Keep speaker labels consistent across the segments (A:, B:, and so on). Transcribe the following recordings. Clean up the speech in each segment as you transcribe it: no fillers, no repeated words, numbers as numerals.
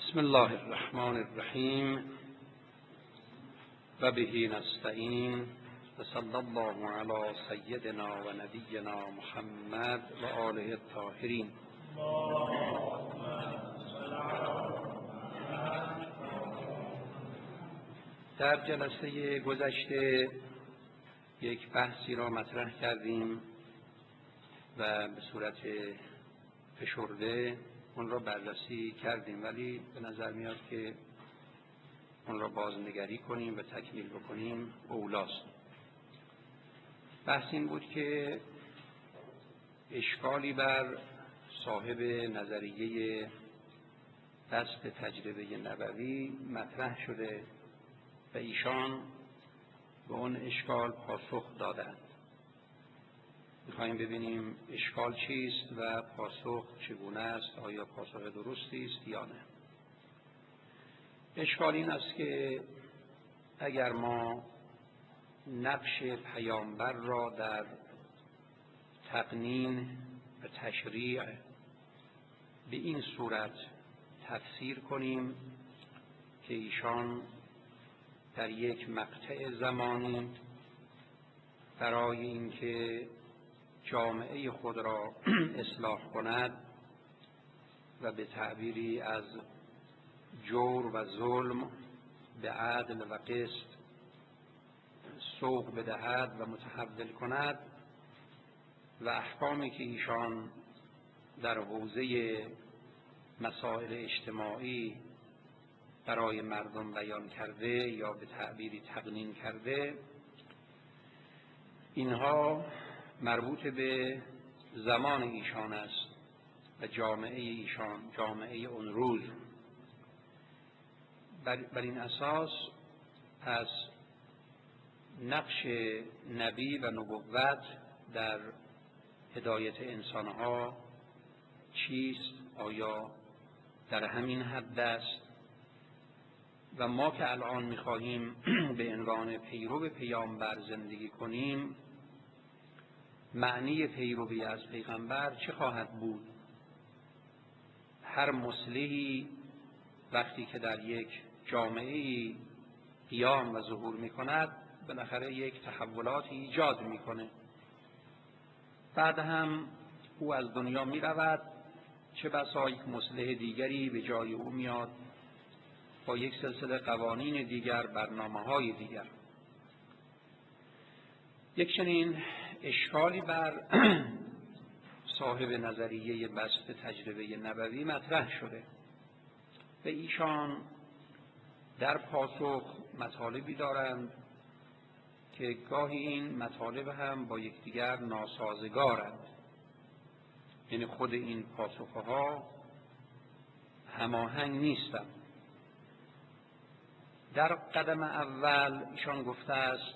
A: بسم الله الرحمن الرحیم و به نستعین و صلی الله علی سیدنا و نبینا محمد و آله الطاهرین. در جلسه گذشته یک بحثی را مطرح کردیم و به صورت فشرده اون را بررسی کردیم، ولی به نظر میاد که اون را بازنگری کنیم و تکمیل بکنیم اولاست. بحث این بود که اشکالی بر صاحب نظریه بسط تجربه نبوی مطرح شده و ایشان به اون اشکال پاسخ دادند. میخواییم ببینیم اشکال چیست و پاسخ چگونه است، آیا پاسخ درستی است یا نه. اشکال این است که اگر ما نقش پیامبر را در تقنین و تشریع به این صورت تفسیر کنیم که ایشان در یک مقطع زمانی برای اینکه جامعه خود را اصلاح کند و به تعبیری از جور و ظلم به عدل و قسط سوق بدهد و متحول کند و احکامی که ایشان در حوزه مسائل اجتماعی برای مردم بیان کرده یا به تعبیری تقنین کرده، اینها مربوط به زمان ایشان است و جامعه ایشان، جامعه اون روز. بر این اساس از نقش نبی و نبوت در هدایت انسانها چیست؟ آیا در همین حد است؟ و ما که الان می‌خواهیم به عنوان پیرو پیامبر زندگی کنیم، معنی پیروی از پیغمبر چه خواهد بود؟ هر مصلحی وقتی که در یک جامعه قیام و ظهور می‌کند بالاخره یک تحولاتی ایجاد می‌کنه. بعد هم او از دنیا می‌رود، چه بسا یک مصلح دیگری به جای او میاد با یک سلسله قوانین دیگر، برنامه‌های دیگر. یک چنین اشکالی بر صاحب نظریه بسط تجربه نبوی مطرح شده و ایشان در پاسخ مطالبی دارند که گاهی این مطالب هم با یکدیگر ناسازگارند، یعنی خود این پاسخها هماهنگ نیستند. در قدم اول ایشان گفته است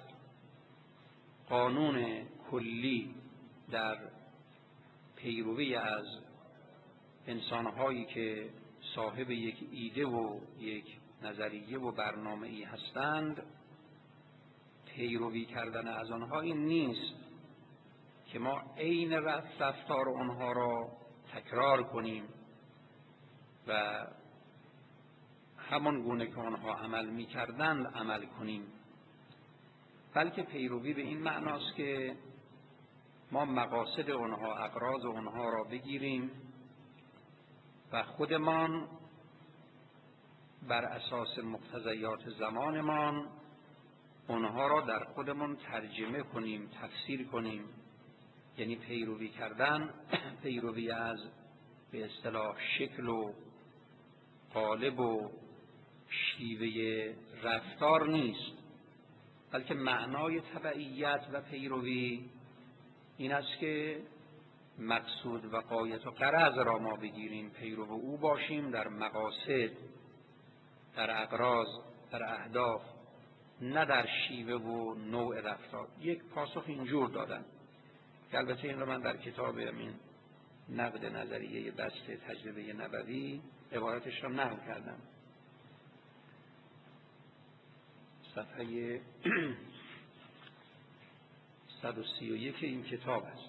A: قانون کلی در پیروی از انسانهایی که صاحب یک ایده و یک نظریه و برنامه‌ای هستند، پیروی کردن از آنها این نیست که ما عین رفتار آنها را تکرار کنیم و همان گونه که آنها عمل می‌کردند عمل کنیم، بلکه پیروی به این معناست که ما مقاصد آنها، اغراض آنها را بگیریم و خودمان بر اساس مقتضیات زمانمان آنها را در خودمان ترجمه کنیم، تفسیر کنیم. یعنی پیروی کردن پیروی از به اصطلاح شکل و قالب و شیوه رفتار نیست، بلکه معنای تبعیت و پیروی این است که مقصود و غایت و غرض را ما بگیریم، پیرو او باشیم در مقاصد، در اغراض، در اهداف، نه در شیوه و نوع رفتار. یک پاسخ اینجور دادن که البته این رو من در کتاب همین نقد نظریه بسط تجربه نبوی عبارتش را نقل کردم. صفحه 131 این کتاب است.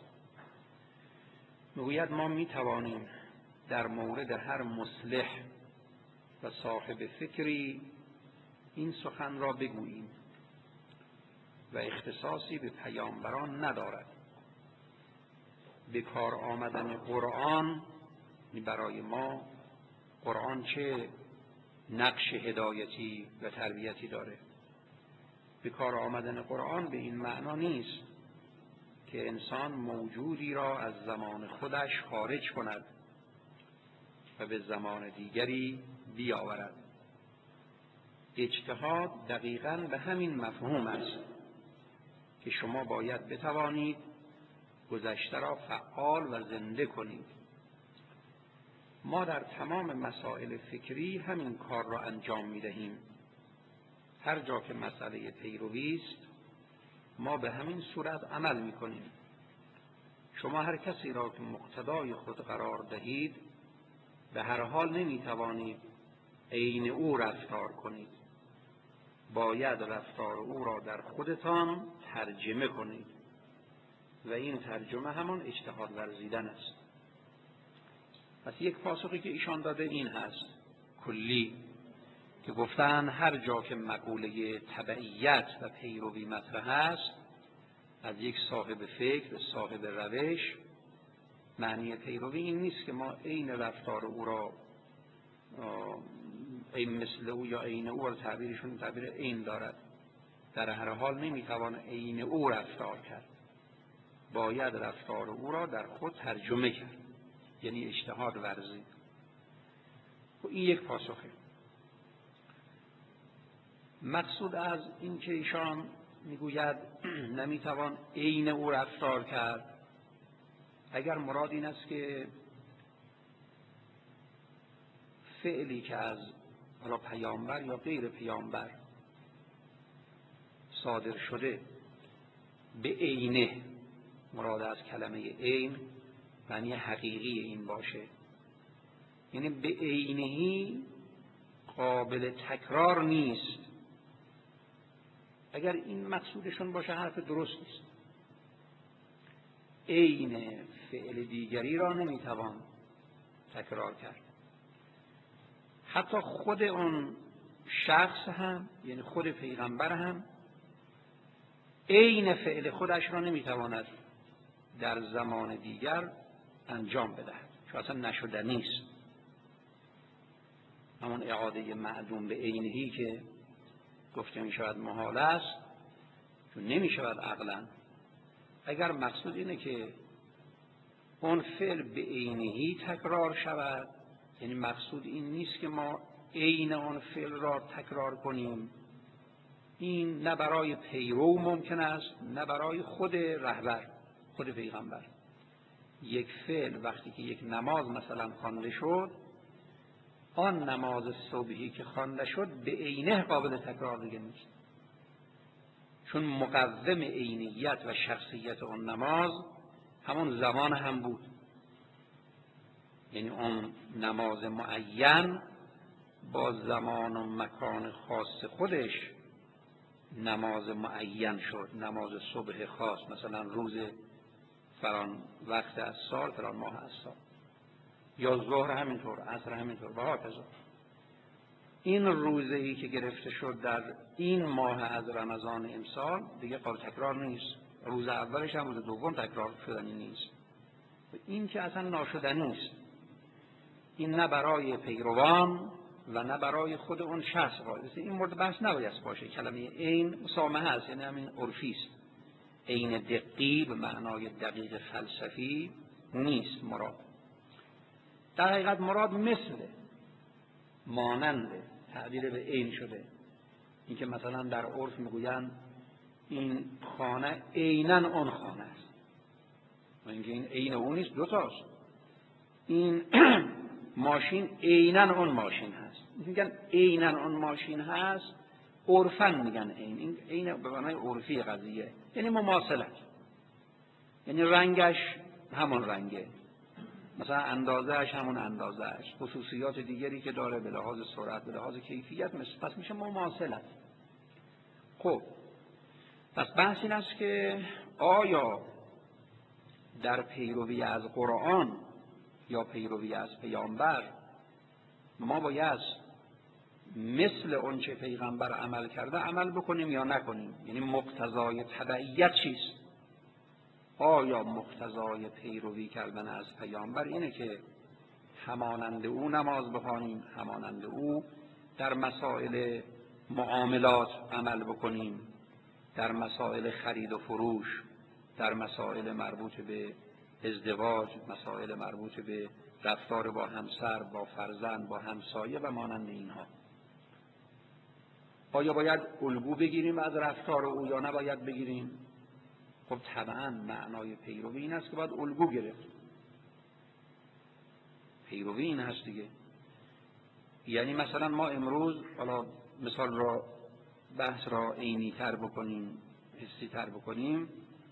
A: میگوید ما میتوانیم در مورد هر مصلح و صاحب فکری این سخن را بگوییم و اختصاصی به پیامبران ندارد. به کار آمدن قرآن برای ما، قرآن چه نقش هدایتی و تربیتی داره؟ به کار آمدن قرآن به این معنا نیست که انسان موجودی را از زمان خودش خارج کند و به زمان دیگری بیاورد. اجتهاد دقیقاً به همین مفهوم است که شما باید بتوانید گذشته را فعال و زنده کنید. ما در تمام مسائل فکری همین کار را انجام می‌دهیم. هر جا که مسئله پیروی است ما به همین صورت عمل می‌کنیم. شما هر کسی را که مقتدای خود قرار دهید به هر حال نمی‌توانید عین او رفتار کنید. باید رفتار او را در خودتان ترجمه کنید و این ترجمه همان اجتهاد ورزیدن است. پس یک پاسخی که ایشان داده این هست کلی، که گفتن هر جا که مقوله تبعیت و پیروی مطرح است از یک صاحب فکر، صاحب روش، معنی پیروی این نیست که ما عین رفتار او را این مثل او یا عین او را تعبیرشون تعبیر عین دارد. در هر حال نمیتوان عین او رفتار کرد. باید رفتار او را در خود ترجمه کرد، یعنی اجتهاد ورزید. و این یک پاسخه. مقصود از این که ایشان میگوید نمیتوان عین او رفتار کرد، اگر مراد این است که فعلی که از حالا پیامبر یا غیر پیامبر صادر شده به عینه، مراد از کلمه عین معنی حقیقی این باشه، یعنی به عینهی قابل تکرار نیست، اگر این مقصودشون باشه حرف درست نیست. عین فعل دیگری را نمیتوان تکرار کرد. حتی خود اون شخص هم، یعنی خود پیغمبر هم عین فعل خودش را نمیتواند در زمان دیگر انجام بدهد، چون اصلا نشدنی است. همون اعاده معدوم به عینهی که گفته می شود محال است، چون نمی شود عقلا. اگر مقصود اینه که اون فعل به عینهی تکرار شود، یعنی مقصود این نیست که ما عین اون فعل را تکرار کنیم، این نه برای پیرو ممکن است نه برای خود رهبر، خود پیغمبر. یک فعل وقتی که یک نماز مثلا خوانده شد، آن نماز صبحی که خوانده شد به عینه قابل تکرار دیگه نیست، چون مقوم عینیت و شخصیت اون نماز همون زمان هم بود. یعنی اون نماز معین با زمان و مکان خاص خودش نماز معین شد، نماز صبح خاص، مثلا روز فلان وقت از سال، فلان ماه از سال، یا ظهر همینطور، عصر همینطور و هاکذا. این روزه‌ای که گرفته شد در این ماه از رمضان امسال دیگه قابل تکرار نیست. روز اولش هم روز دوم تکرار شدنی نیست. این که اصلا ناشدنی است. این نه برای پیروان و نه برای خود اون شخص قاعده. این مورد بحث نباید باشه. کلمه عین مسامحه است، یعنی همین عرفی است. عین دقیق به معنای دقیق فلسفی نیست مراد. در حقیقت مراد مثل، مانند تعبیر به عین شده. این که مثلا در عرف میگویند این خانه عیناً اون خانه است، و اینکه این عین اون نیست، دو تاست. این ماشین عیناً اون ماشین هست. میگن عیناً اون ماشین هست، عرفاً میگن عین. این عین به معنای عرفی قضیه، یعنی مماثلت، یعنی رنگش همون رنگه، مثلا اندازه‌اش همون اندازه‌اش، خصوصیات دیگری که داره به لحاظ سرعت، به لحاظ کیفیت، پس میشه مماثلت. خب پس بحث این است که آیا در پیروی از قرآن یا پیروی از پیامبر ما باید مثل اون چه پیغمبر عمل کرده عمل بکنیم یا نکنیم. یعنی مقتضای تبعیت چیست؟ آیا مقتضای پیروی کردن از پیامبر اینه که همانند او نماز بخوانیم، همانند او در مسائل معاملات عمل بکنیم، در مسائل خرید و فروش، در مسائل مربوط به ازدواج، مسائل مربوط به رفتار با همسر، با فرزند، با همسایه و مانند اینها؟ آیا باید الگو بگیریم از رفتار او یا نباید بگیریم؟ خب طبعا معنای پیروی این است که باید الگو گرفت. پیروی این هست دیگه. یعنی مثلا ما امروز، حالا مثال را بحث را عینی تر بکنیم، حسی تر بکنیم،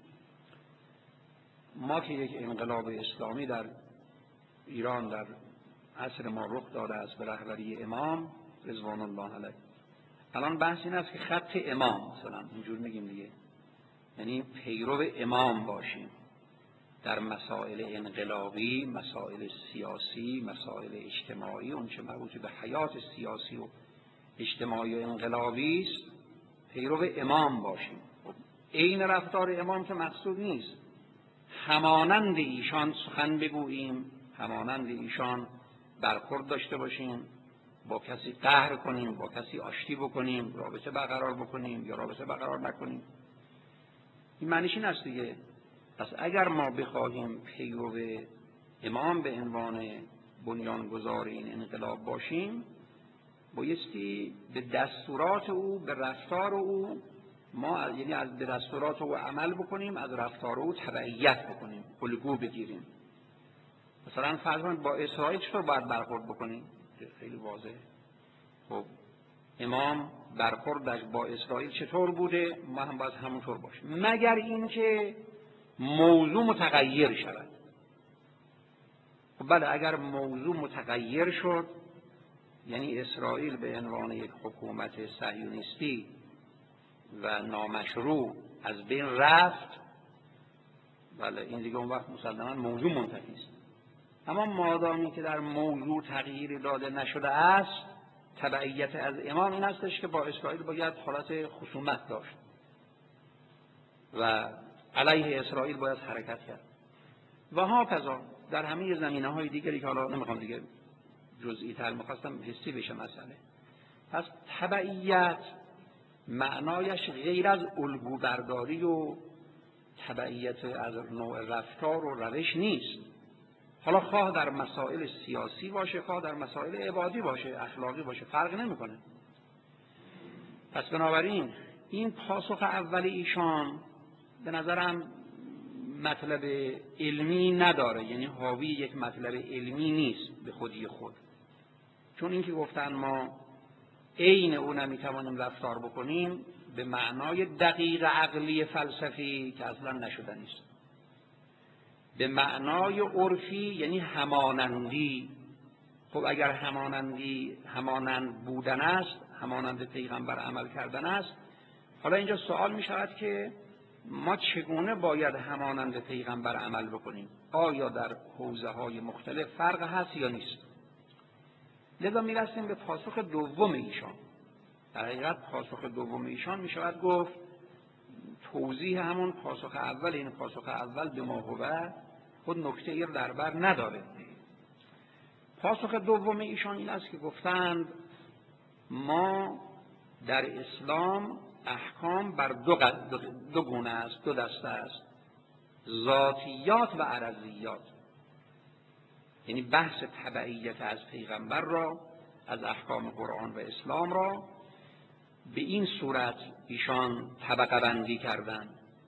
A: ما که یک انقلاب اسلامی در ایران در عصر ما رخ داده است به رهبری امام رضوان الله علیه. الان بحث این است که خط امام مثلا اینجور میگیم دیگه، یعنی پیرو امام باشیم در مسائل انقلابی، مسائل سیاسی، مسائل اجتماعی، اون چه مربوط به حیات سیاسی و اجتماعی و انقلابی است، پیرو امام باشیم. عین رفتار امام که مقصود نیست، همانند ایشان سخن بگوییم، همانند ایشان برخورد داشته باشیم، با کسی قهر کنیم، با کسی آشتی بکنیم، رابطه برقرار بکنیم یا رابطه برقرار نکنیم. این معنیش این است دیگه. پس اگر ما بخواهیم پیرو امام به عنوان بنیانگذار این انقلاب باشیم، بایستی به دستورات او، به رفتار او ما، یعنی از به دستورات او عمل بکنیم، از رفتار او تبعیت بکنیم، الگو بگیریم. مثلا فرض کنید با اسرائیل چطور باید برخورد بکنیم؟ خیلی واضحه. خب امام برخوردش با اسرائیل چطور بوده؟ ما هم باید همونطور باشیم، مگر اینکه موضوع متغیر شود. خب بله، اگر موضوع متغیر شد، یعنی اسرائیل به عنوان یک حکومت صهیونیستی و نامشروع از بین رفت، بله این دیگه اون وقت مسلماً موضوع منتفی است. اما مادامی که در موضوع تغییری داده نشده است، تبعیت از امام این هستش که با اسرائیل باید حالت خصومت داشت و علیه اسرائیل باید حرکت کرد و هاکذا در همه زمینه‌های دیگری که حالا نمیخوام دیگه جزئی تر، میخواستم حسی بشه مسئله. پس تبعیت معنایش غیر از الگو برداری و تبعیت از نوع رفتار و روش نیست. حالا خواه در مسائل سیاسی باشه، خواه در مسائل عبادی باشه، اخلاقی باشه، فرق نمیکنه. پس بنابراین این پاسخ اول ایشان به نظرم مطلب علمی نداره، یعنی حاوی یک مطلب علمی نیست به خودی خود. چون این که گفتن ما عین او نمیتوانیم رفتار بکنیم به معنای دقیق عقلی فلسفی که اصلا نشده نیست، به معنای عرفی یعنی همانندی. خب اگر همانند بودن است، همانند پیغمبر عمل کردن است، حالا اینجا سوال می شود که ما چگونه باید همانند پیغمبر عمل بکنیم؟ آیا در حوزه های مختلف فرق هست یا نیست؟ لذا می رسیم به پاسخ دوم ایشان. در حقیقت پاسخ دوم ایشان می شود گفت توضیح همون پاسخ اول. این پاسخ اول به ما خود نکته ای در بر نداره. پاسخ دوم ایشان این است که گفتند ما در اسلام احکام بر دو گونه است، دو دسته است، ذاتیات و عرضیات. یعنی بحث تبعیت از پیغمبر را، از احکام قرآن و اسلام را به این صورت ایشان طبقه بندی کردند.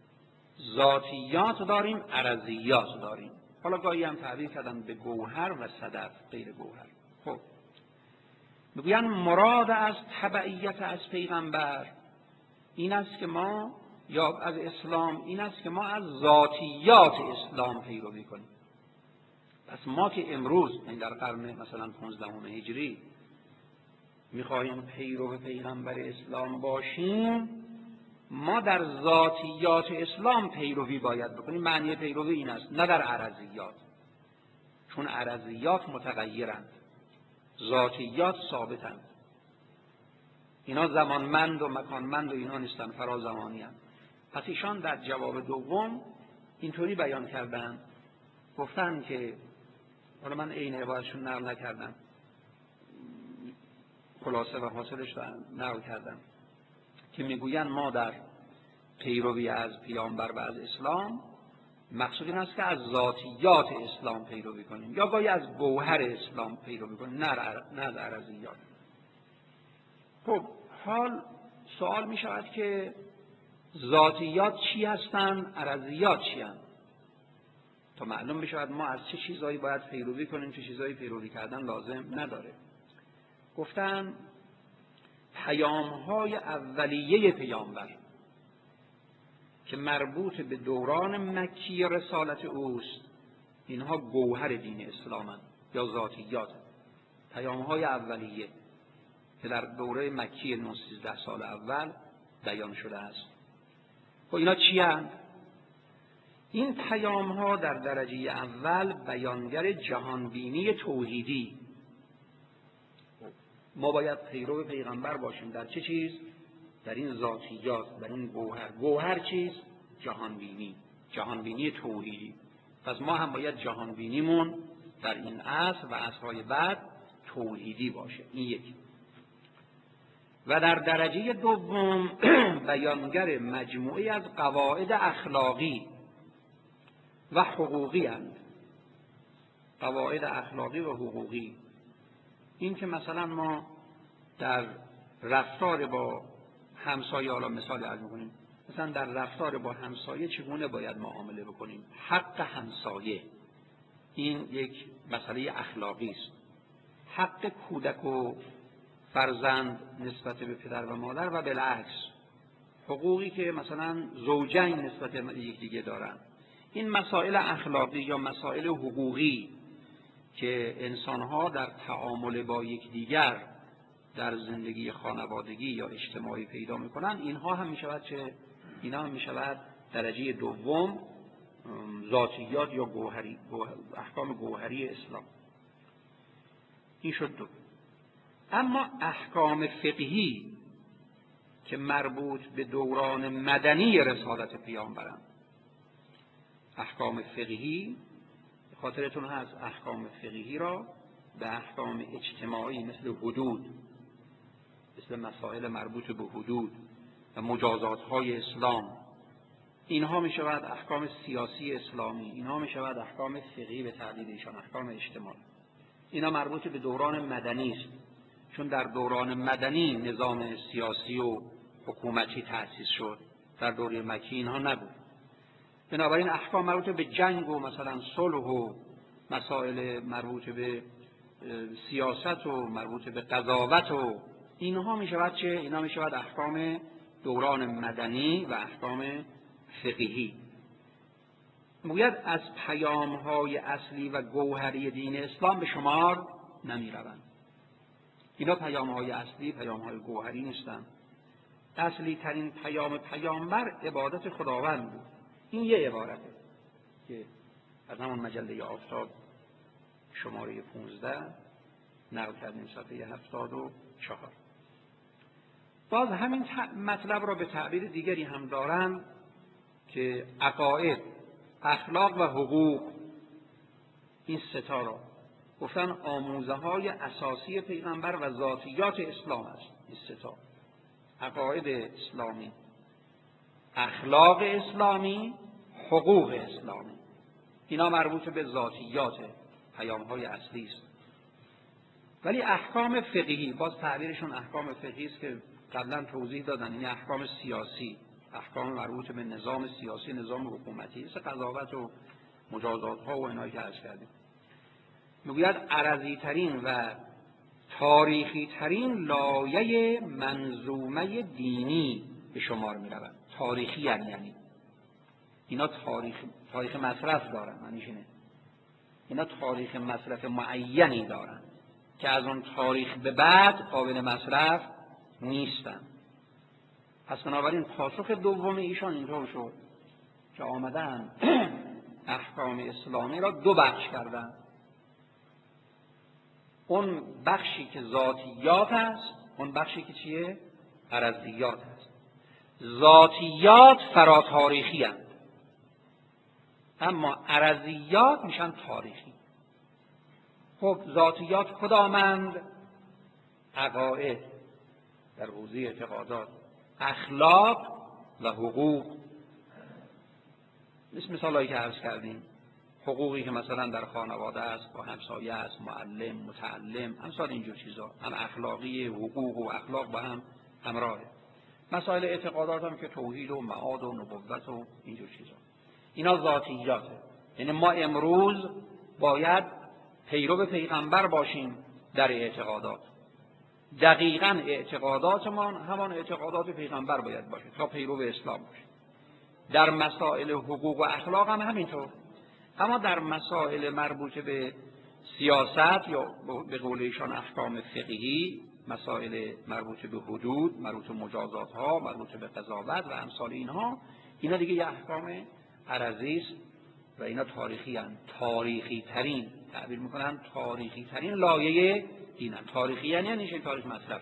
A: ذاتیات داریم، عرضیات داریم. حالا گاهی هم تعبیر کردن به گوهر و صدف، غیر گوهر. خب میگویند مراد از تبعیت از پیغمبر این است که ما، یا از اسلام این است که ما از ذاتیات اسلام پیروی کنیم. پس ما که امروز این در قرن مثلا 15 هجری میخواهیم پیرو پیغمبر اسلام باشیم، ما در ذاتیات اسلام پیروی باید بکنیم. معنی پیروی این است، نه در عرضیات، چون عرضیات متغیرند، ذاتیات ثابتند. اینا زمانمند و مکانمند و اینا نیستن، فرازمانی هستند. پس ایشان در جواب دوم اینطوری بیان کردن، گفتن که حالا من عین عبارتشون نقل نکردم، خلاصه و حاصلش نقل کردم که میگویند ما در پیروی از پیامبر و از اسلام مقصود این است که از ذاتیات اسلام پیروی کنیم، یا گاهی از گوهر اسلام پیروی کنیم، نه از عرضیات. خب حال سوال می شود که ذاتیات چی هستند، عرضیات چی هستند، تا معلوم بشود ما از چه چیزایی باید پیروی کنیم، چه چیزایی پیروی کردن لازم نداره. گفتن پیام‌های اولیه پیامبر که مربوط به دوران مکی رسالت اوست، اینها گوهر دین اسلامند یا ذاتیات. پیام‌های اولیه که در دوره مکی 13 سال اول بیان شده است. خب اینا چی هستند؟ این پیام‌ها در درجه اول بیانگر جهانبینی توحیدی. ما باید پیرو پیغمبر باشیم در چه چیز؟ در این ذاتیات، در این گوهر. گوهر چیست؟ جهانبینی، جهانبینی توحیدی. پس ما هم باید جهانبینیمون در این عصر و عصرهای بعد توحیدی باشه. این یکی. و در درجه دوم بیانگر مجموعی از قواعد اخلاقی و حقوقی هستند. قواعد اخلاقی و حقوقی، این که مثلا ما در رفتار با همسایه، حالا مثال عرض می‌کنیم، مثلا در رفتار با همسایه چگونه باید معامله بکنیم، حق همسایه، این یک مسئله اخلاقی است. حق کودک و فرزند نسبت به پدر و مادر و بالعکس، حقوقی که مثلا زوجین نسبت به یکدیگه دارن، این مسائل اخلاقی یا مسائل حقوقی که انسان‌ها در تعامل با یکدیگر در زندگی خانوادگی یا اجتماعی پیدا می‌کنند، اینها هم می‌شود درجه دوم ذاتیات یا گوهری، احکام گوهری اسلام. این شد دو. اما احکام فقهی که مربوط به دوران مدنی رسالت پیامبرند، احکام فقهی، خاطرتون هست احکام فقهی را به احکام اجتماعی مثل حدود، مثل مسائل مربوط به حدود و مجازات‌های اسلام، اینها می شود احکام سیاسی اسلامی، اینها می شود احکام فقهی به تعبیر ایشان، احکام اجتماعی. اینا مربوط به دوران مدنی است، چون در دوران مدنی نظام سیاسی و حکومتی تأسیس شد، در دوره مکی اینها نبود. بنابراین احکام مربوط به جنگ و مثلا صلح و مسائل مربوط به سیاست و مربوط به قضاوت و اینها می شود چه؟ اینا می شود احکام دوران مدنی و احکام فقهی. میگوید از پیام‌های اصلی و گوهری دین اسلام به شمار نمی روند. اینا پیام‌های اصلی، پیام‌های گوهری نیستند. اصلی ترین پیام پیامبر عبادت خداوند بود. این یه عبارته که از همون مجله آفتاب شماره 15 نقل کردیم، صفحه 74. باز همین مطلب را به تعبیر دیگری هم دارند که عقاید، اخلاق و حقوق، این سه تا را گفتن آموزه‌های اساسی پیغمبر و ذاتیات اسلام است. این سه تا، عقاید اسلامی، اخلاق اسلامی، حقوق اسلامی، اینا مربوط به ذاتیات پیام‌های اصلی است. ولی احکام فقهی، باز تعبیرشون احکام فقهی است که قبلا توضیح دادن، این احکام سیاسی، احکام مربوط به نظام سیاسی، نظام حکومتی، مثل قضاوت و مجازات‌ها و اینایی که عرض کردیم. میگوید عرضی ترین و تاریخی ترین لایه منظومه دینی به شمار می رود. تاریخی یعنی اینا تاریخ مصرف دارن، معنیش اینه اینا تاریخ مصرف معینی دارن که از اون تاریخ به بعد قابل مصرف نیستن. پس بنابراین پاسخ دوم ایشان اینطور شد که آمدن احکام اسلامی را دو بخش کردن. اون بخشی که ذاتیات است، اون بخشی که چیه؟ عرضیات هست. ذاتیات فراتاریخی هست، اما عرضیات میشن تاریخی. خب ذاتیات کدامند؟ عقاید در حوزه اعتقادات، اخلاق و حقوق. مثالایی که عرض کردیم، حقوقی که مثلا در خانواده است، با همسایه است، معلم، متعلم، امثال اینجور چیزا، هم اخلاقی، حقوق و اخلاق با هم همراهه. مسائل اعتقادات هم که توحید و معاد و نبوت و اینجور چیزا، اینا ذاتیاته. یعنی ما امروز باید پیرو پیغمبر باشیم در اعتقادات. دقیقاً اعتقاداتمان همان اعتقادات پیغمبر باید باشه تا پیرو اسلام باشه. در مسائل حقوق و اخلاق هم همینطور. اما در مسائل مربوط به سیاست یا به قول ایشان احکام فقهی، مسائل مربوط به حدود، مربوط به مجازات ها، مربوط به قضاوت و امثال اینها، اینا دیگه یه احکام عرضی است و اینا تاریخی هستند. تاریخی ترین تعبیر میکنن، تاریخی ترین لایه اینن. تاریخی یعنی این تاریخ مصرف.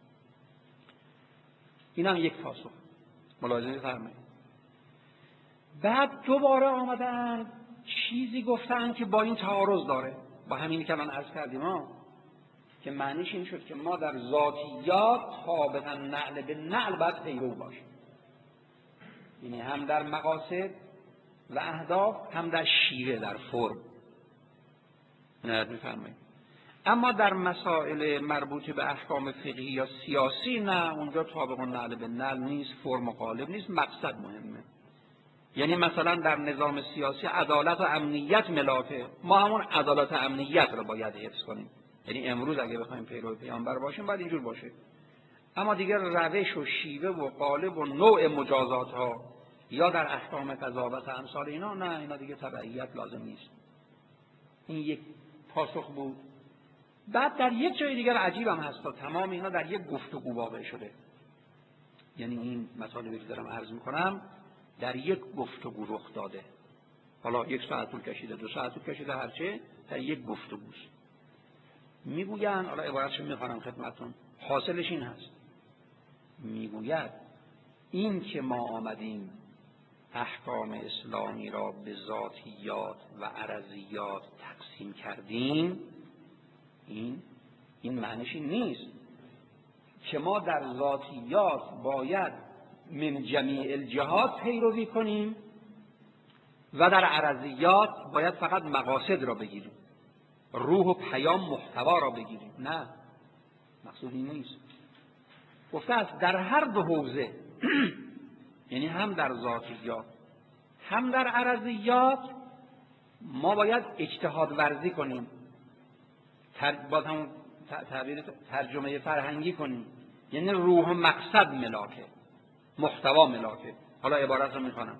A: این هم یک پاسخ. ملاحظه فرمایید. بعد دوباره آمدن چیزی گفتن که با این تعارض داره، با همینی که من عرض کردیم که معنیش این شد که ما در ذاتیات ثابتا نعل به نعل باید پیرو باشیم. یعنی هم در مقاصد و اهداف، هم در شیوه، در فرم. نه میفرمایید. اما در مسائل مربوط به احکام فقهی یا سیاسی نه، اونجا طابق نعل به نعل نیست، فرم و قالب نیست، مقصد مهمه. یعنی مثلا در نظام سیاسی عدالت و امنیت ملاکه، ما همون عدالت و امنیت رو باید حفظ کنیم. یعنی امروز اگه بخوایم پیرو پیامبر باشیم باید اینجور باشه. اما دیگر روش و شیوه و قالب و نوع مجازات ها یا در احکام قضاوت و امثال اینا نه، اینا دیگه تبعیت لازم نیست. این یک پاسخ بود. بعد در یک جای دیگر عجیب هم هست، تمام اینا در یک گفتگو واقع شده. یعنی این مطالبی که دارم عرض میکنم در یک گفتگو رخ داده. حالا 1 ساعت طول کشیده، 2 ساعت طول کشیده، هرچه، در یک گفتگوست. میگویند، حالا عبارتشو میخوانم خدمتتون، حاصلش این هست. میگوید این که ما آمدیم احکام اسلامی را به ذاتیات و عرضیات تقسیم کردیم، این معنیش این نیست که ما در ذاتیات باید من جمیع الجهات پیروی کنیم و در عرضیات باید فقط مقاصد را بگیریم، روح و پیام محتوا را بگیریم. نه، مقصود این نیست. گفته است در هر دو حوزه یعنی هم در ذاتیات هم در عرضیات ما باید اجتهاد ورزی کنیم، باز همون تعبیر ترجمه فرهنگی کنیم. یعنی روح و مقصد ملاکه، محتوا ملاکه. حالا عبارت رو میخوانم.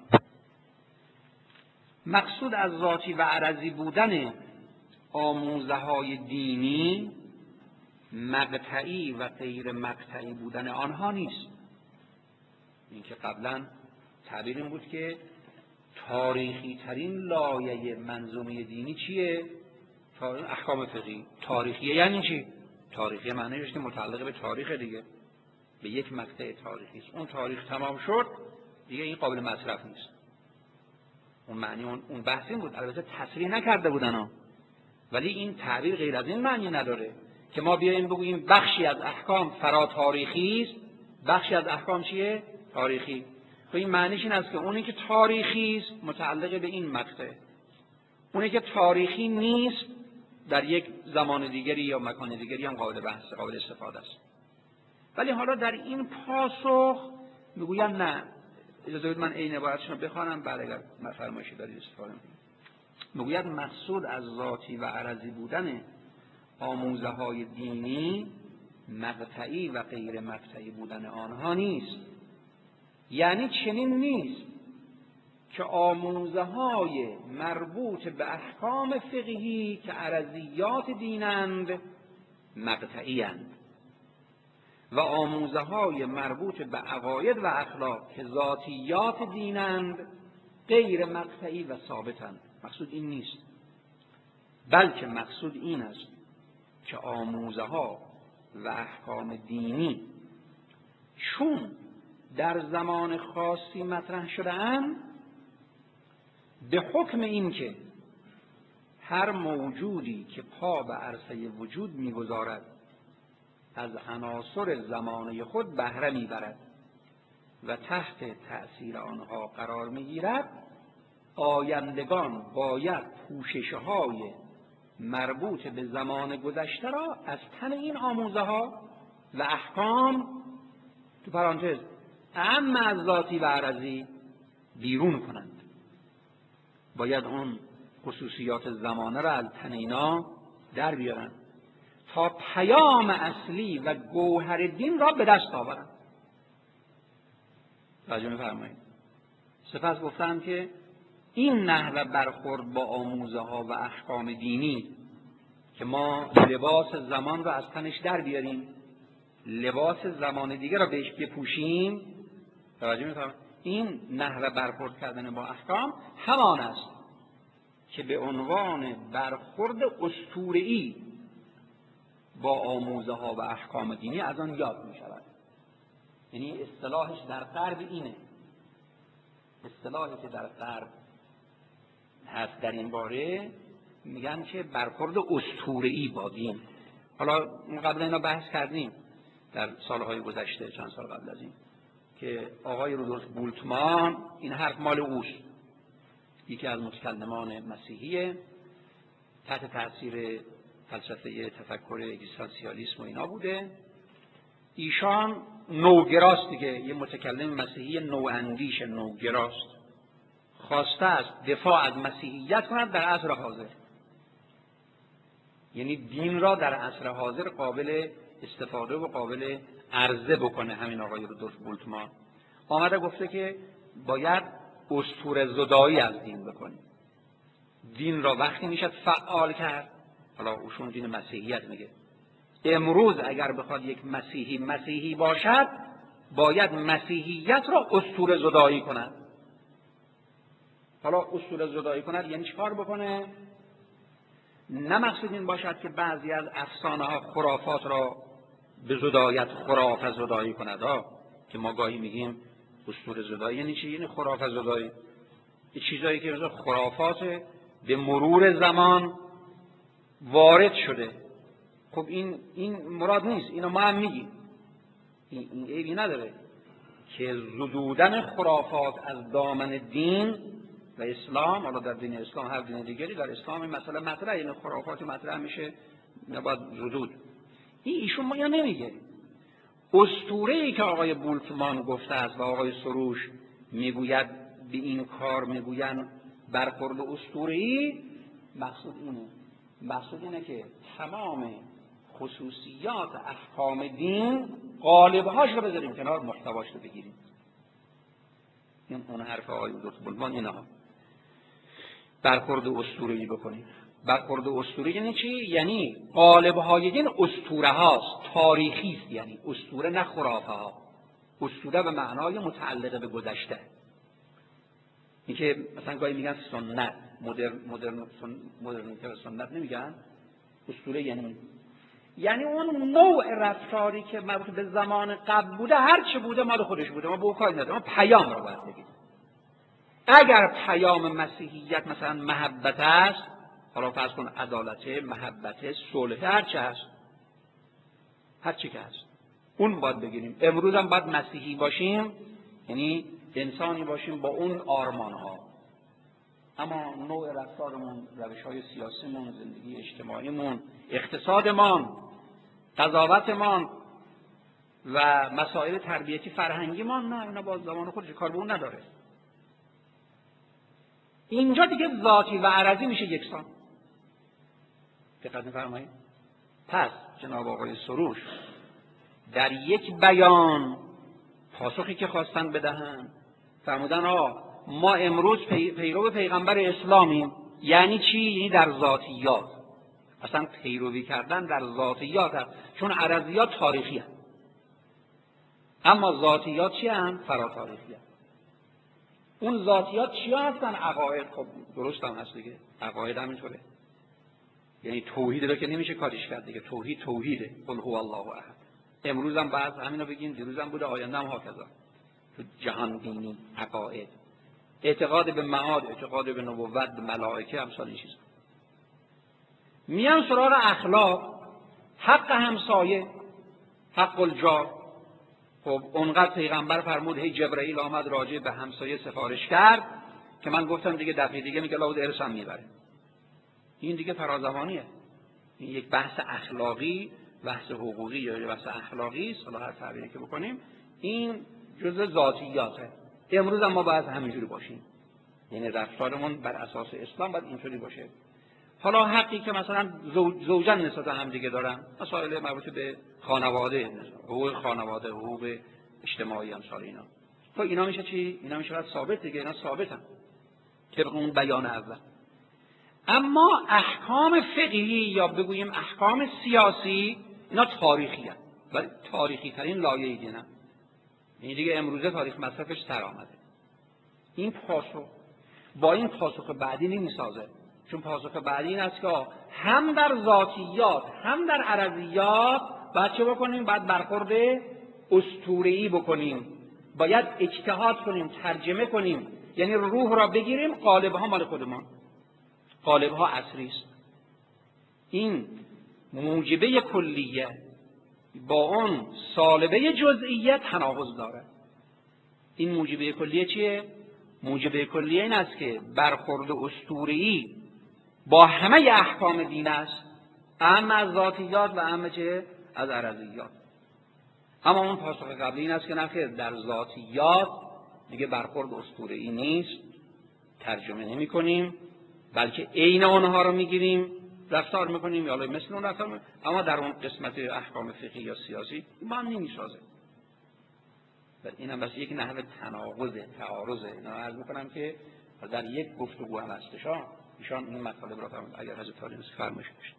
A: مقصود از ذاتی و عرضی بودن آموزه های دینی مقطعی و غیر مقطعی بودن آنها نیست. این که قبلا تعبیر این بود که تاریخی ترین لایه منظومه دینی چیه؟ احکام فقهی. تاریخیه یعنی چی؟ تاریخی معنیش که متعلق به تاریخ دیگه، به یک مقطع تاریخی است. اون تاریخ تمام شد دیگه این قابل مصرف نیست. اون معنی اون بحث این بود. البته تصریح نکرده بودن ولی این تعبیر غیر از این معنی نداره که ما بیاییم بگوییم بخشی از احکام فرا تاریخی است، بخشی از احکام چیه؟ تاریخی. تو این معنیش این است که اونی که تاریخی است متعلق به این مقطع، اونی که تاریخی نیست در یک زمان دیگری یا مکان دیگری هم قابل بحث، قابل استفاده است. ولی حالا در این پاسخ میگویم نه، اجازه بدید من این عبارتشون رو بخوانم، بعد اگر فرمایشی دارید استفاده کنید. میگوید مقصود از ذاتی و عرضی بودن آموزه های دینی مقطعی و غیر مقطعی بودن آنها نیست. یعنی چنین نیست که آموزه های مربوط به احکام فقهی که عرضیات دینند مقطعی اند و آموزه های مربوط به عقاید و اخلاق که ذاتیات دینند غیر مقطعی و ثابتند. مقصود این نیست، بلکه مقصود این است که آموزه ها و احکام دینی چون در زمان خاصی مطرح شده‌اند، به حکم این که هر موجودی که پا به عرصه وجود می‌گذارد از عناصر زمانه خود بهره می‌برد و تحت تأثیر آنها قرار می‌گیرد، آیندگان باید پوشش‌های مربوط به زمان گذشته را از تن این آموزه‌ها و احکام تو پرانتز اعم از ذاتی و عرضی بیرون کنند. باید اون خصوصیات زمانه را از تن اینا در بیارن تا پیام اصلی و گوهر دین را به دست آورند. توجه می‌فرمایید؟ سپس گفتم که این نحوه برخورد با آموزه‌ها و احکام دینی که ما لباس زمان را از تنش در بیاریم، لباس زمان دیگه را بهش بپوشیم، توجه می‌فرمایید؟ این نحوه برخورد کردن با احکام همان است که به عنوان برخورد اسطوره‌ای با آموزه‌ها و احکام دینی از آن یاد می‌شود. یعنی اصطلاحش در غرب اینه، اصطلاحی که در غرب هست در این باره میگن که برخورد اسطوره‌ای با دین. حالا قبل اینا بحث کردیم در سالهای گذشته، چند سال قبل از این، که آقای رودولف بولتمان، این حرف مال اوست، یکی از متکلمان مسیحیه، تحت تاثیر فلسفه تفکر اگزیستانسیالیسم و اینا بوده. ایشان نوگراست دیگه، یه متکلم مسیحی نواندیش، نوگراست، خواسته است دفاع از مسیحیت کند در عصر حاضر، یعنی دین را در عصر حاضر قابل استفاده و قابل عرضه بکنه. همین آقای رودولف بولتمان آمده گفته که باید اسطوره زدایی از دین بکنیم. دین را وقتی میشد فعال کرد، حالا اوشون دین مسیحیت میگه، امروز اگر بخواد یک مسیحی باشد باید مسیحیت را اسطوره زدایی کند. حالا اسطوره زدایی کند یعنی چیکار بکنه؟ نه مقصود این باشد که بعضی از افسانه ها خرافات را به زدایت خرافه زدایی کند، که ما گاهی میگیم اسطوره زدایی یعنی چی؟ یعنی خرافه زدایی، این چیزایی که خرافات به مرور زمان وارد شده. خب این مراد نیست، اینو ما هم میگیم، این عیبی نداره که زدودن خرافات از دامن دین و اسلام، حالا در دین اسلام هر دین دیگری، در اسلام این مسئله مطرحه، این خرافات مطرح میشه، نباید زدود. ایشون ما یا نمیگه. اسطوره‌ای که آقای بولتمان گفته است و آقای سروش میگوید به این کار میگوین برخورد اسطوره‌ای، مقصود اینه که تمام خصوصیات احکام دین قالب‌هاش رو بذاریم کنار، محتواش رو بگیریم. این اون حرف آقای بولتمان اینها. برخورد اسطوره‌ای بکنیم. برخورد اسطوره یعنی چی؟ یعنی قالب‌های دین اسطوره هاست، تاریخی است، یعنی اسطوره نه خرافه ها. اسطوره به معنای متعلقه به گذشته. این که مثلا گاهی میگن سنت، مدرن که سنت نمیگن، اسطوره یعنی اون نوع رفتاری که مربوط به زمان قبل بوده، هر چه بوده مال خودش بوده، ما به اون کاری نداریم، ما پیام رو باید بگیم. اگر پیام مسیحیت مثلا محبت است، حالا فرض کن عدالت، محبت، صلح، هر چه هست، هر چی که هست اون باید بگیریم. امروز هم باید مسیحی باشیم، یعنی انسانی باشیم با اون آرمان ها، اما نوع رفتارمون، روش‌های سیاسیمون، زندگی اجتماعیمون، اقتصادمون، قضاوتمون و مسائل تربیتی فرهنگیمون، نه، اینا با زمان خودش کار به اون نداره. اینجا دیگه ذاتی و عرضی میشه یکسان. دقت می‌فرمایید؟ پس جناب آقای سروش در یک بیان پاسخی که خواستن بدهن فرمودن ما امروز پیرو پیغمبر اسلامیم. یعنی چی؟ یعنی در ذاتیات. اصلا پیروی کردن در ذاتیات هست، چون عرضیات تاریخی هست، اما ذاتیات چی هستن؟ فراتاریخی هست. اون ذاتیات چی هستن؟ عقاید. خب درست هم هست دیگه، عقاید هم اینطوره، یعنی توحید رو که نمیشه کاریش کرد دیگه. توحیده، قل هو الله احد. امروز هم بعض همینو بگیم، دیروز هم بوده، آینده هم هاکذا. تو جهان بینی، عقاید، اعتقاد به معاد، اعتقاد به نبوت، به ملائکه، امثال این چیزا. میان سراغ اخلاق، حق همسایه، حق الجار. خب اونقدر پیغمبر فرمود، هی جبرئیل آمد راجع به همسایه سفارش کرد که من گفتم دیگه دفعه دیگه میگه لابد ارثم میبره. این دیگه فرازمانیه. این یک بحث اخلاقی، بحث حقوقی یا بحث اخلاقی است، حالا هر تعبیری که بکنیم، این جزء ذاتیاته. امروز هم ما باید همینجوری باشیم، یعنی رفتارمون بر اساس اسلام باید اینطوری باشه. حالا حقی که مثلا زوجان نسبت هم دیگه دارن، مسائل مربوط به خانواده، حقوق خانواده، حقوق اجتماعی، امثال اینا، خب اینا میشه چی؟ اینا میشه باید ثابت دیگه، اینا ثابتن طبق اون بیان اول. اما احکام فقهی یا بگوییم احکام سیاسی، اینا تاریخی هست، ولی تاریخی ترین لایه دیگه. این دیگه امروزه تاریخ مصرفش سر آمده. این پاسخ با این پاسخ بعدی نمیسازه، چون پاسخ بعدی این است که هم در ذاتیات هم در عرضیات باید چه بکنیم؟ باید برخورد اسطوره‌ای بکنیم، باید اجتهاد کنیم، ترجمه کنیم، یعنی روح را بگیریم، قالب‌ها مال خودمان، قالب‌ها اصلی است. این موجبه کلیه با اون سالبه جزئیت تناقض داره. این موجبه کلیه چیه؟ موجبه کلیه این است که برخورد اسطوره‌ای با همه احکام دین است، اهم از ذاتیات و اهم چه؟ از عرضیات. اما اون پاسخ قبلی این است که نخیر، در ذاتیات دیگه برخورد اسطوره‌ای نیست، ترجمه نمی کنیم، بلکه عین آنها رو میگیریم، رفتار میکنیم، یا مثل اون رفتار میکنیم. اما در اون قسمت احکام فقهی یا سیاسی با هم نمیسازه. این هم بس یک نحو تناقضه، تعارضه. اینا عرض میکنم که در یک گفتگو هم هستش. ایشان این مطالب را فرمود، اگر حضرت عالی فرمایش داشت.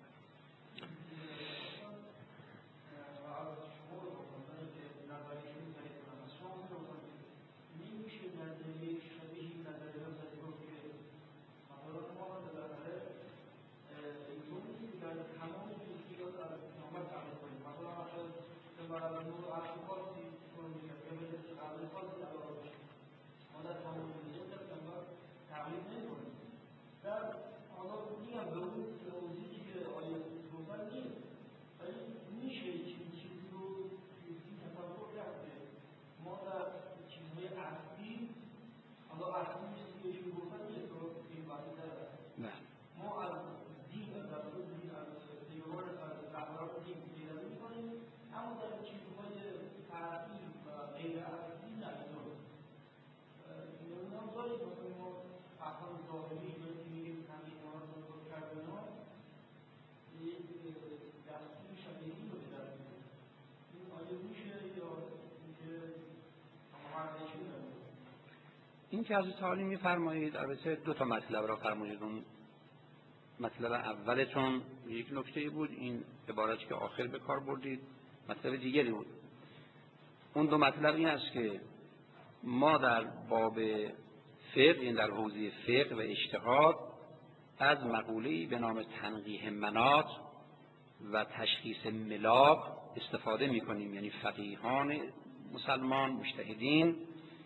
A: این که حضرت عالی می‌فرمایید، البته دو تا مطلب را فرمودید. اون مطلب اولتون یک نکته بود، این عبارتی که آخر به کار بردید مطلب دیگری بود. اون دو مطلب این است که ما در باب فقه، این در حوزه فقه و اجتهاد، از مقوله‌ای به نام تنقیح مناط و تشخیص ملاک استفاده می‌کنیم، یعنی فقیهان مسلمان، مجتهدین.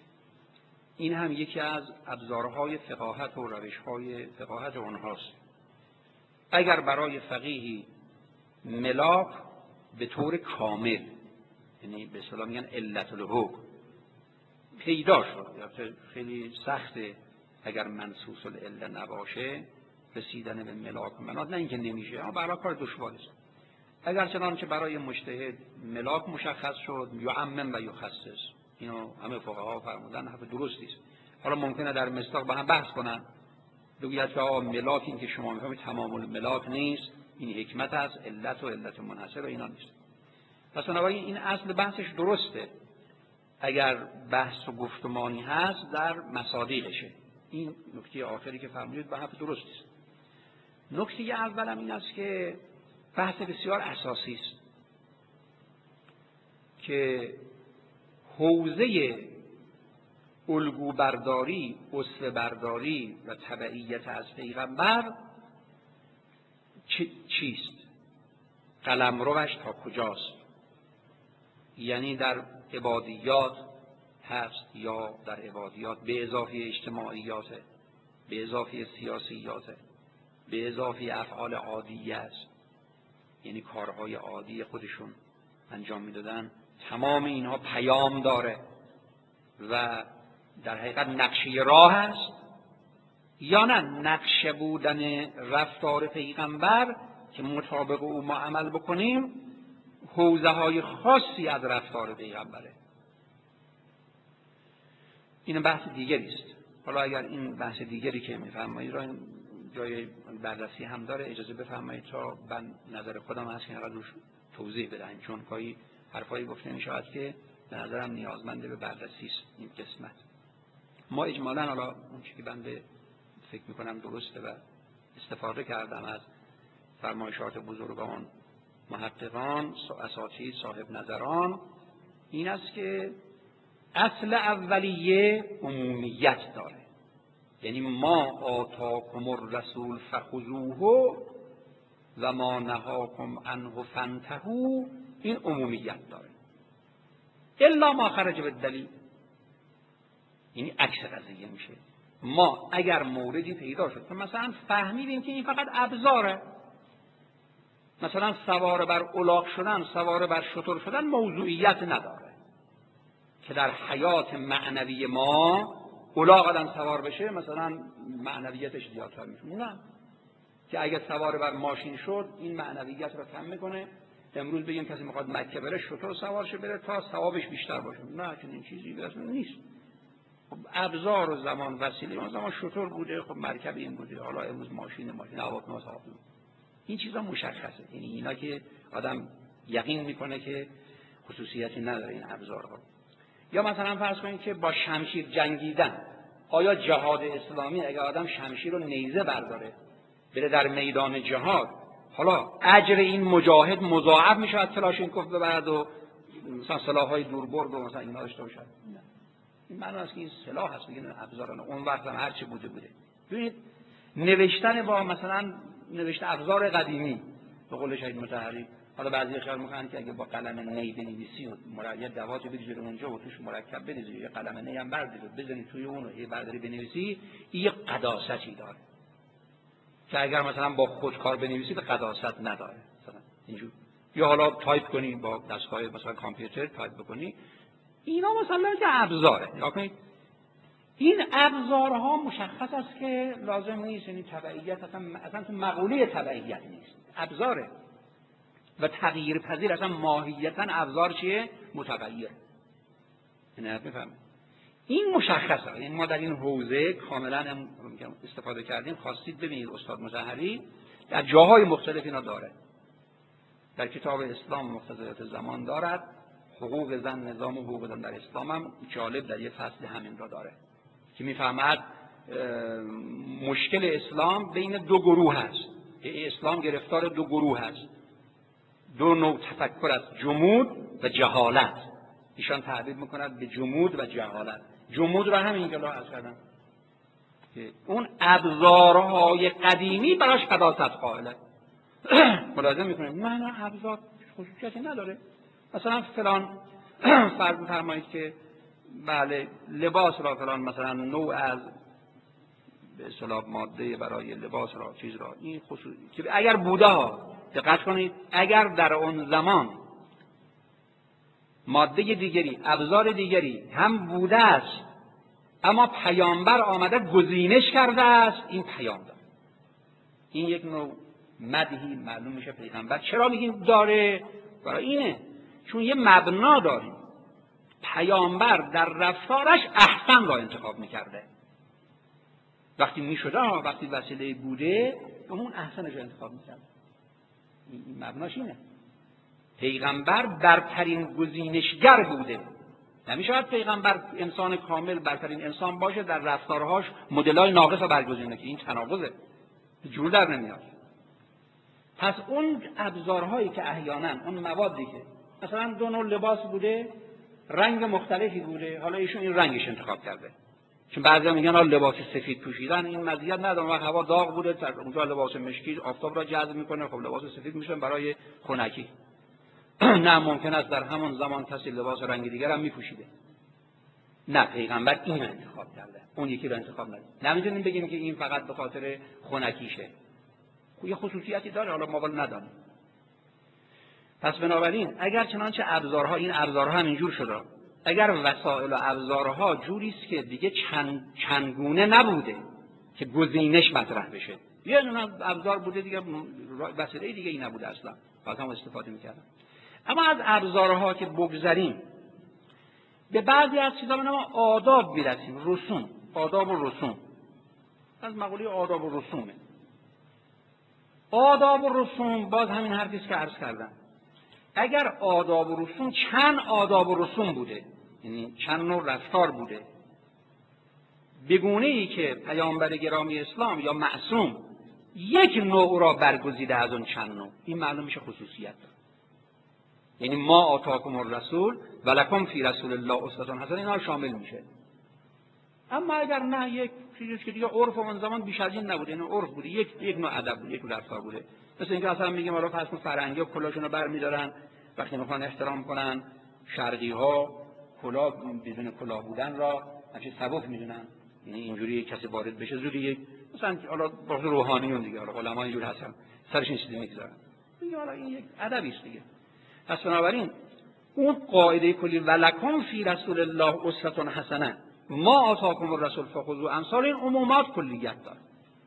A: این هم یکی از ابزارهای فقاهت و روش‌های فقاهت اونهاست. اگر برای فقیهی ملاک به طور کامل، یعنی به اصطلاح میگن علت الحکم، پیدا شد، یعنی خیلی سخته اگر منصوص العله نباشه رسیدن به ملاک و مناط، نه اینکه نمیشه، اما برای کار دشواری است. اگر چنانچه برای مجتهد ملاک مشخص شد، یعمم و یخصص، اینو همه فقها فرمودن، حرف درستی است. حالا ممکنه در مصداق با هم بحث کنن، بگوید که ملاک این که شما میفهمید تمام الملاک نیست، این حکمت است، علت و علت منحصر و اینا نیست. پس بنابراین این اصل بحثش درسته. اگر بحث و گفتمانی هست در مصادیقشه. این نکته آخری که فرمودید به حرف درستی است. نکته اولم این است که بحث بسیار اساسی است که حوزه الگو برداری، اسوه برداری و تبعیت از پیغمبر چیست؟ قلمروش تا کجاست؟ یعنی در عبادیات هست یا در عبادیات به اضافه اجتماعیاته، به اضافه سیاسیاته، به اضافه افعال عادیه است، یعنی کارهای عادی خودشون انجام میدادن. تمام اینها پیام داره و در حقیقت نقشه راه است یا نه نقشه بودن رفتار پیغمبر که مطابق او ما عمل بکنیم حوزه های خاصی از رفتار پیغمبره. این بحث دیگری است. حالا اگر این بحث دیگری که میفرمایید را جای بررسی هم داره، اجازه بفرمایید تا من نظر خودم هست که اینقدر روش توضیح بدم، چون گاهی حرفایی گفته می شود که به نظرم نیازمند به بررسی است این قسمت. ما اجمالاً حالا اون چیزی که بنده فکر میکنم درسته و استفاده کردم از فرمایشات بزرگان، محققان، اساتید، صاحب نظران، این است که اصل اولیه عمومیت داره. یعنی ما آتاکم الرسول فخذوه و ما نهاکم عنه فانتهوا، این عمومیت داره. الا ما خرج بالدلیل، یعنی عکس قضیه میشه. ما اگر موردی پیدا شد مثلا فهمیدیم که این فقط ابزاره، مثلا سوار بر الاغ شدن، سوار بر شتر شدن موضوعیت نداره که در حیات معنوی ما الاغ آدم سوار بشه مثلا معنویتش زیادتر میشه. نه، که اگر سوار بر ماشین شد این معنویت رو کم میکنه. امروز بگیم کسی میخواد مکه بره شتر سوار شه بره تا ثوابش بیشتر باشه، نه چنین چیزی نیست. خب ابزار و زمان وسیله، اون زمان شتر بوده، خب مرکب این بوده، حالا امروز ماشین هواپیما سوار. این چیزا مشخصه، یعنی اینا که آدم یقین میکنه که خصوصیتی نداره این ابزارها. یا مثلا فرض کنید که با شمشیر جنگیدن، آیا جهاد اسلامی اگر آدم شمشیر و نیزه برداره بره در میدان جهاد، حالا اجر این مجاهد مضاعف میشه از کلاشینکوف ببرد و مثلا سلاح‌های دوربرد و مثلا اینا داشته باشه؟ نه، این معنی است که این سلاح هست، میگن ابزارانه. اون وقت هم هر چه بوده. ببینید نوشتن با مثلا نوشته ابزار قدیمی به قول شهید مطهری، حالا بعضی خیال میکنن که اگه با قلم نی بنویسی و مرکب دوات بذاری اونجا و توش مرکب بذاری یه قلم نی هم برداری بزنی توی اون و یه برداری بنویسی، این یه قداستی داره که اگر مثلا با خودکار بنویسید قداست نداره مثلا اینجور. یا حالا تایپ کنی با دستگاه مثلا کامپیوتر تایپ بکنی، اینا مثلا که ابزاره. نگاه کنید این ابزارها مشخص است که لازم نیست، یعنی تبعیت اصلا تو مقوله تبعیت نیست، ابزاره و تغییر پذیر. اصلا ماهیتا ابزار چیه؟ متغیر. نه بفهم این مشخصه. یعنی ما در این حوزه کاملا استفاده کردیم. خواستید ببینید استاد مطهری در جاهای مختلف اینا داره. در کتاب اسلام مقتضیات زمان دارد، حقوق زن، نظام حقوق زن در اسلام هم جالب در یه فصل همین را داره که میفهمد مشکل اسلام بین دو گروه هست. اسلام گرفتار دو گروه هست، دو نوع تفکر است، جمود و جهالت. ایشان تعبیر میکند به جمود و جهالت. جمود را همین جلو عرض کردم که اون ابزارهای قدیمی براش قداست قائله. ملاحظه میکنید نه ابزار خصوصیتی نداره. مثلا فلان فرض فرمایید که بله لباس را فلان مثلا نوع از به اصطلاح ماده برای لباس را چیز را این خصوصی که اگر بوده ها، دقت کنید، اگر در اون زمان ماده دیگری ابزار دیگری هم بوده است اما پیامبر آمده گزینش کرده است، این پیام داره. این یک نوع مدحی معلوم میشه پیغمبر. چرا میگیم داره؟ برای اینه چون یه مبنا داریم. پیامبر در رفتارش احسن را انتخاب میکرده. وقتی میشده، وقتی وسیله بوده، اون احسنش را انتخاب میکرده. این مبناش اینه. پیغمبر برترین گزینشگر بوده. نمیشود پیغمبر انسان کامل برترین انسان باشه در رفتارهاش مدلای ناقص رو برگزینه که این تناقضه، جور در نمیاد. پس اون ابزارهایی که احیانا اون موادی که مثلا دو نوع لباس بوده، رنگ مختلفی بوده، حالا ایشون این رنگش انتخاب کرده. چون بعضیا میگن لباس سفید پوشیدن این مزیت نداره، وقت هوا داغ بوده اونجا لباس مشکی آفتاب را جذب میکنه، خب لباس سفید میشن برای خنکی. نه ممکن است در همون زمان کسی لباس رنگ دیگر هم میپوشیده. نه، پیغمبر این انتخاب کرده، اون یکی رو انتخاب نکرده. نمیتونیم بگیم که این فقط به خاطر خنکیشه، یه خصوصیتی داره، حالا ما ولی ندانیم. پس بنابراین اگر چنانچه ابزارها، این ابزارها هم اینجور شده، اگر وسایل و ابزارها جوری است که دیگه چندگونه نبوده که گزینش مطرح بشه، یه دونه ابزار بوده دیگه، وسیله دیگه ای نبوده اصلا، بعد هم استفاده می‌کردن. اما از ابزارها که بگذریم به بعضی از چیزا به نام آداب می‌رسیم، رسوم، آداب و رسوم. از مقوله آداب و رسومه. آداب و رسوم باز همین حرفی است که عرض کردم. اگر آداب و رسوم، چند آداب و رسوم بوده، یعنی چند نوع رفتار بوده، بگونه‌ای که پیامبر گرامی اسلام یا معصوم یک نوع را برگزیده از اون چند نوع، این معلوم میشه خصوصیت داره. یعنی ما آتاکم الرسول ولکم فی رسول الله اسوة حسنه، اینا شامل میشه. اما اگر نه، یک چیزی که دیگه عرف اون زمان بیش از این نبوده، یعنی عرف بوده، یک نوع ادب بوده، یک نوع رفتار بوده. مثل اینکه اصلا میگیم حالا فرض کن فرنگی‌ها کلاهشون رو برمی‌دارن وقتی میخوان احترام کنن، شرقی‌ها کلاه بدون کلاه بودن را همچین سبک میدونن، یعنی اینجوری کسی وارد بشه زودی مثلا حالا با روحانیون دیگه، حالا علما اینجوری هستن سرش این چیزی میگذارن دیگه، حالا این یک ادبی است دیگه. پس بنابراین اون قاعده کلی ولکم فی رسول الله اسوة حسنه، ما آتاکم الرسول فخذوه، امثال این عمومات کلیت داره.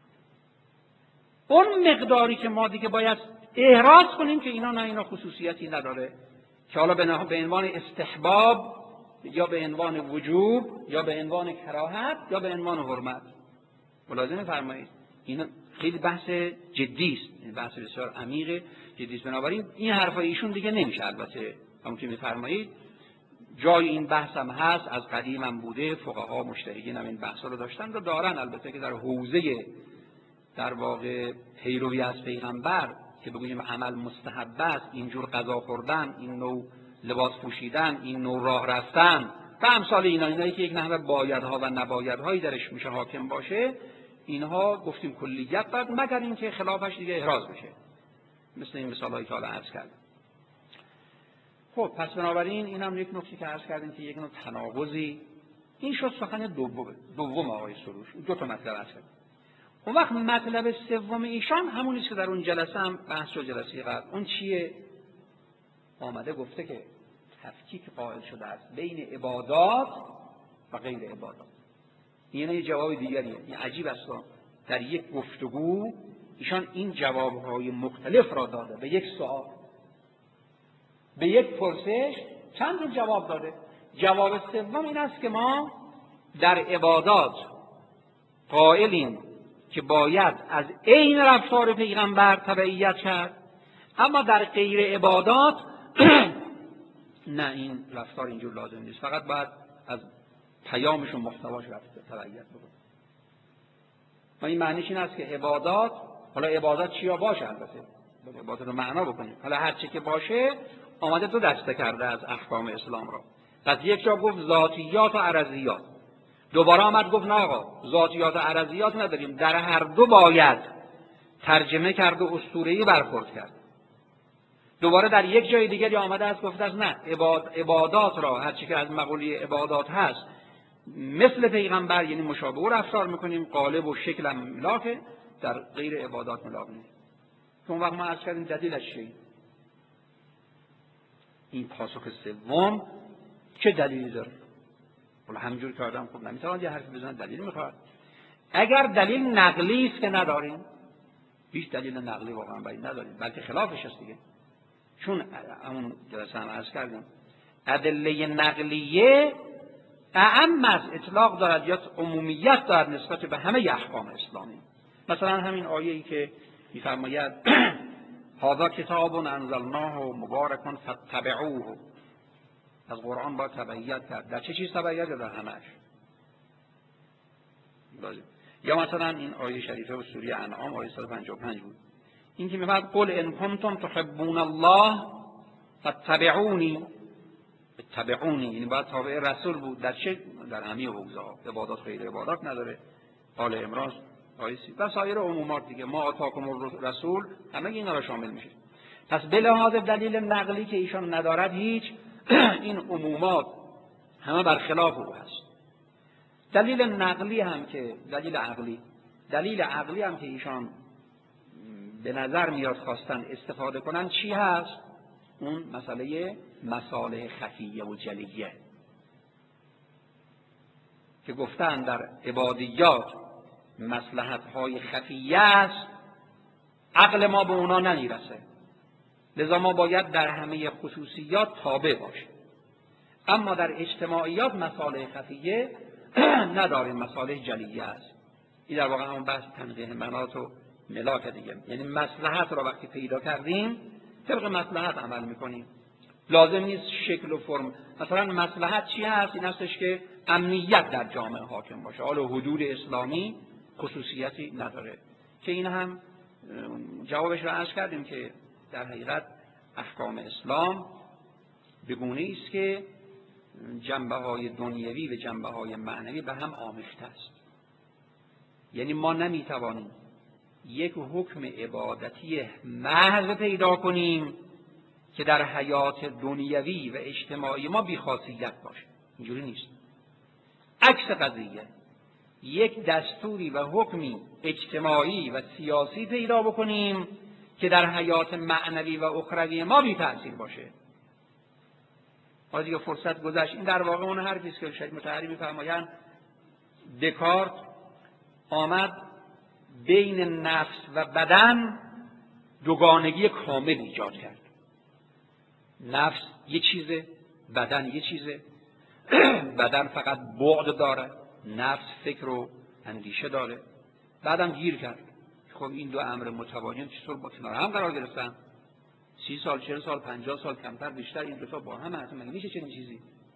A: اون مقداری که ما دیگه باید احراز کنیم که اینا نه، اینا خصوصیتی نداره که حالا به عنوان استحباب یا به عنوان وجوب یا به عنوان کراهت یا به عنوان حرمت. ملاحظه فرمایید این خیلی بحث جدی است، این بحث بسیار عمیق جدی است. بنابراین این حرفای ایشون دیگه نمیشه، البته همون که میفرمایید جای این بحث هم هست، از قدیم هم بوده، فقها مجتهدین هم این بحثا رو داشتن و دارن، البته که در حوزه در واقع پیروی از پیغمبر که بگوییم عمل مستحب است، اینجور غذا خوردن، این نوع لباس پوشیدن، این نوع راه رفتن و امثال اینایی که یک نحوه بایدها و نبایدهایی درش میشه حاکم باشه، اینها گفتیم کلیت دارد، مگر اینکه خلافش دیگه احراز بشه، مثل این مثالایی که حالا عرض کردم. خب پس بنابراین این هم یک نکته که عرض کردیم که یک نوع تناقضی، این شد سخن دوم آقای سروش، دو تا مطلب عرض کردیم. اون وقت مطلب سوم ایشان همونیست که در اون جلسه هم بحث شد، جلسه قبل. اون چیه؟ آمده گفته که تفکیک قائل شده است بین عبادات و غیر عبادات. این یه جواب دیگریه. این عجیب است، در یک گفتگو ایشان این جوابهای مختلف را داده به یک سوال، به یک پرسش چند تا جواب داده. جواب سوم این است که ما در عبادات قائلیم که باید از عین رفتار پیغمبر تبعیت کرد، اما در غیر عبادات نه، این رفتار اینجور لازم نیست، فقط باید از پیامش و محتواش تبعیت بکنیم. و این معنیش این است که عبادات، حالا عبادات چیا باشه، البته عبادات رو معنا بکنیم، حالا هر چی که باشه آمده دو دسته کرده از احکام اسلام را. پس یک جا گفت ذاتیات و عرضیات، دوباره آمد گفت نه آقا ذاتیات و عرضیات نداریم، در هر دو باید ترجمه کرد و اسطوره‌ای برخورد کرد. دوباره در یک جای دیگری آمده است گفته است نه، عبادات را هر چی که از مقوله عبادات هست مثل پیغمبر، یعنی مشابه او رفتار میکنیم، قالب و شکل هم ملاکه، در غیر عبادات ملاک نیست. اون وقت ما عرض کردیم دلیلش چیه؟ این پاسخ سوم چه دلیلی داره؟ ولی همینجور که آدم خوب نمیتواند یه حرفی بزنه، دلیل میخواد. اگر دلیل نقلی است که نداریم، هیچ دلیل نقلی واقعا برای نداریم، بلکه خلافش است دیگه. چون همون جلسه هم عرض کردیم ادله نقلیه اعم از اطلاق دارد یا عمومیت دارد نسبت به همه احکام اسلامی. مثلا همین آیه‌ای که می‌فرماید هذا کتاب انزلناه مبارک فاتبعوه، از قرآن باید تبعیت کرد. در چه چیز تبعیت کرد؟ در همش. یا مثلا این آیه شریفه و سوره انعام آیه 155 بود، این که می‌فرماید قل ان کنتم تحبون الله فاتبعونی، اتبعونی یعنی باید تابع رسول بود. در چه؟ در همه حوزه‌ها، عبادات غیر عبادات نداره. آل عمران آیه 30 و سایر عمومات دیگه، ما آتاکم الرسول همه اینا را شامل میشه. پس به لحاظ دلیل نقلی که ایشان ندارد هیچ، این عمومات همه برخلاف او هست. دلیل نقلی هم که دلیل عقلی هم که ایشان به نظر میاد خواستن استفاده کنن چی هست؟ اون مسئله مصالح خفیه و جلیه که گفتن در عبادیات مصلحت‌های خفیه است، عقل ما به اونا نمیرسه، لذا ما باید در همه خصوصیات تابع باشیم. اما در اجتماعیات مصالح خفیه نداریم، مصالح جلیه است. این در واقع همون بحث تنقیح منات و ملاک دیگه، یعنی مصلحت را وقتی پیدا کردیم طبق مصلحت عمل میکنیم، لازم نیست شکل و فرم. مثلا مصلحت چی هست؟ این هستش که امنیت در جامعه حاکم باشه. حالا حدود اسلامی خصوصیتی نداره که این هم جوابش را عرض کردیم که در حقیقت احکام اسلام به گونه‌ای است که جنبه‌های دنیوی و جنبه‌های معنوی به هم آمیخته است. یعنی ما نمیتوانیم یک حکم عبادتی محض پیدا کنیم که در حیات دنیوی و اجتماعی ما بی‌خاصیت باشه. اینجوری نیست. عکس قضیه، یک دستوری و حکمی اجتماعی و سیاسی پیدا بکنیم که در حیات معنوی و اخروی ما بی تأثیر باشه. حالا دیگه فرصت گذشت. این در واقع اون حرفی است که شیخ مطهری می‌فرمایند دکارت آمد بین نفس و بدن دوگانگی کامل ایجاد کرد. نفس یه چیزه، بدن یه چیزه. بدن فقط بعد داره، نفس فکر و اندیشه داره. بعدم گیر کرد خب این دو امر متوازی چطور با کنار هم قرار گرفتن؟ 30 سال، 40 سال، 50 سال کمتر بیشتر این دو تا با هم هست، مگه میشه چنین چیزی؟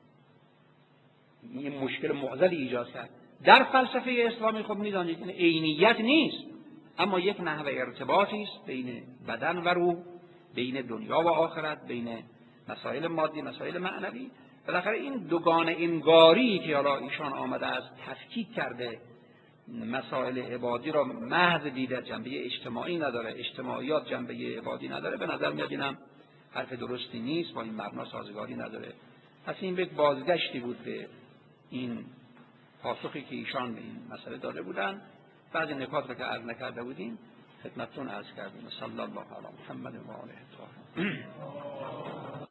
A: این مشکل معضلی ایجاد کرد. در فلسفه اسلامی خب میدانید این عینیت نیست، اما یک نحوه ارتباطی است بین بدن و روح، بین دنیا و آخرت، بین مسائل مادی مسائل معنوی. بالاخره این دوگانه انگاری که حالا ایشان آمده از تفکیک کرده مسائل عبادی را محض دیده، جنبه اجتماعی نداره، اجتماعیات جنبه عبادی نداره، به نظر میاد اینم حرف درستی نیست، با این مبنا سازگاری نداره. پس این یک بازگشتی بود به این پاسخی که ایشان به این مسئله داده بودن. بعضی نکات را که عرض نکرده بودیم خدمتتون عرض کردیم. صلی الله علی محمد و آله الطاهرین.